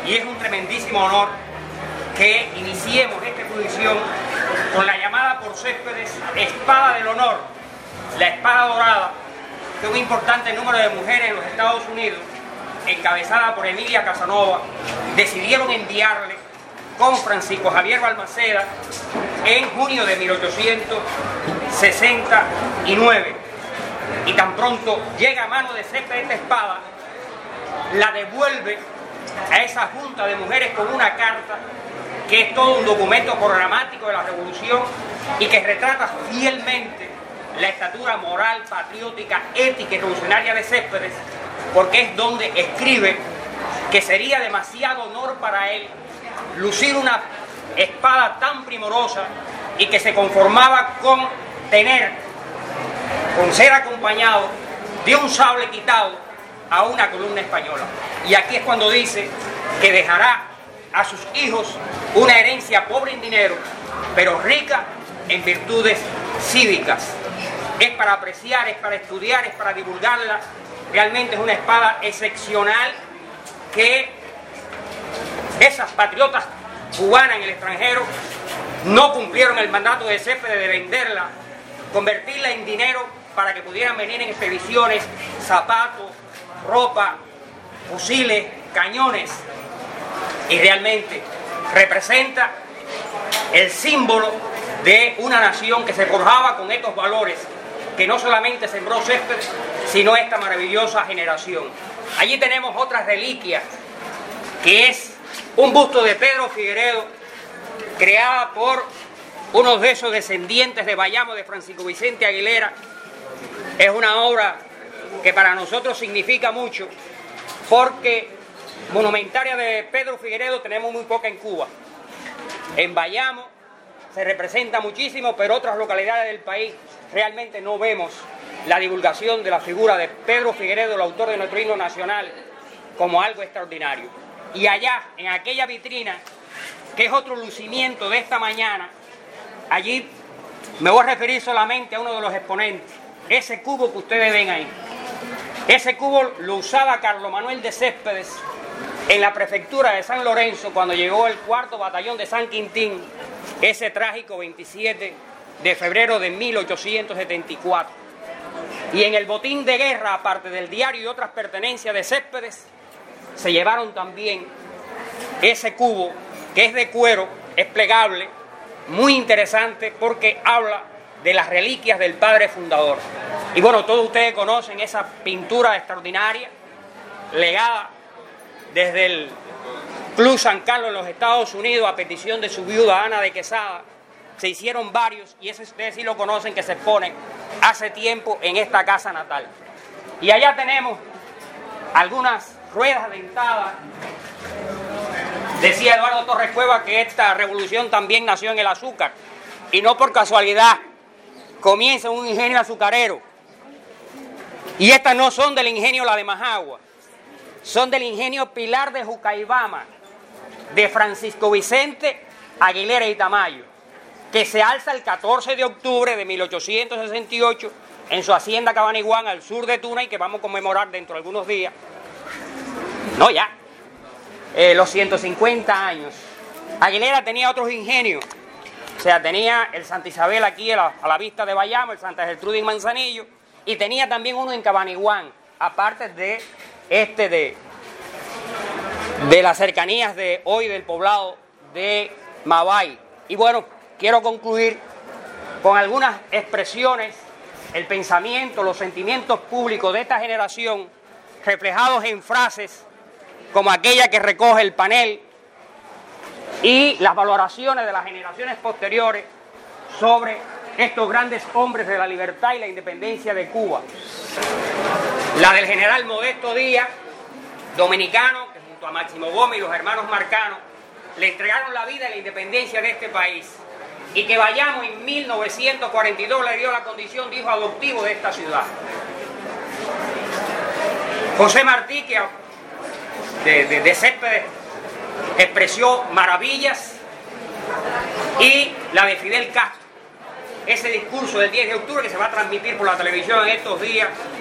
y es un tremendísimo honor que iniciemos esta exposición con la llamada por Céspedes Espada del Honor, la espada dorada, que un importante número de mujeres en los Estados Unidos, encabezada por Emilia Casanova, decidieron enviarle con Francisco Javier Balmaceda en junio de 1869. Y tan pronto llega a mano de Céspedes esta espada, la devuelve a esa junta de mujeres con una carta que es todo un documento programático de la revolución y que retrata fielmente la estatura moral, patriótica, ética y revolucionaria de Céspedes, porque es donde escribe que sería demasiado honor para él lucir una espada tan primorosa y que se conformaba con ser acompañado de un sable quitado a una columna española. Y aquí es cuando dice que dejará a sus hijos una herencia pobre en dinero, pero rica en virtudes cívicas. Es para apreciar, es para estudiar, es para divulgarla. Realmente es una espada excepcional que esas patriotas cubanas en el extranjero no cumplieron el mandato de Céspedes de venderla, convertirla en dinero para que pudieran venir en expediciones, zapatos, ropa, fusiles, cañones, y realmente representa el símbolo de una nación que se forjaba con estos valores que no solamente sembró Céspedes, sino esta maravillosa generación. Allí tenemos otra reliquia, que es un busto de Pedro Figueredo, creada por uno de esos descendientes de Bayamo, de Francisco Vicente Aguilera. Es una obra que para nosotros significa mucho, porque monumentaria de Pedro Figueredo tenemos muy poca en Cuba. En Bayamo se representa muchísimo, pero otras localidades del país realmente no vemos la divulgación de la figura de Pedro Figueredo, el autor de nuestro himno nacional, como algo extraordinario. Y allá, en aquella vitrina, que es otro lucimiento de esta mañana, allí me voy a referir solamente a uno de los exponentes, ese cubo que ustedes ven ahí. Ese cubo lo usaba Carlos Manuel de Céspedes en la prefectura de San Lorenzo cuando llegó el 4º batallón de San Quintín, ese trágico 27 de febrero de 1874. Y en el botín de guerra, aparte del diario y otras pertenencias de Céspedes, se llevaron también ese cubo, que es de cuero, es plegable, muy interesante porque habla de las reliquias del padre fundador. Y bueno, todos ustedes conocen esa pintura extraordinaria, legada desde el Club San Carlos en los Estados Unidos a petición de su viuda Ana de Quesada. Se hicieron varios, y ese ustedes sí lo conocen, que se exponen hace tiempo en esta casa natal. Y allá tenemos algunas ruedas dentadas. Decía Eduardo Torres Cueva que esta revolución también nació en el azúcar, y no por casualidad. Comienza un ingenio azucarero, y estas no son del ingenio La de Majagua, son del ingenio Pilar de Jucaibama, de Francisco Vicente Aguilera y Tamayo, que se alza el 14 de octubre de 1868 en su hacienda Cabaniguán, al sur de Tuna, y que vamos a conmemorar dentro de algunos días, los 150 años. Aguilera tenía otros ingenios, o sea, tenía el Santa Isabel aquí a la vista de Bayamo, el Santa Gertrudis Manzanillo, y tenía también uno en Cabaniguán, aparte de de las cercanías de hoy del poblado de Mabay. Y bueno, quiero concluir con algunas expresiones, el pensamiento, los sentimientos públicos de esta generación, reflejados en frases como aquella que recoge el panel, y las valoraciones de las generaciones posteriores sobre estos grandes hombres de la libertad y la independencia de Cuba. La del general Modesto Díaz, dominicano, que junto a Máximo Gómez y los hermanos Marcano le entregaron la vida a la independencia de este país, y que Bayamo en 1942 le dio la condición de hijo adoptivo de esta ciudad. José Martí, que de Céspedes expresó maravillas, y la de Fidel Castro, ese discurso del 10 de octubre que se va a transmitir por la televisión en estos días,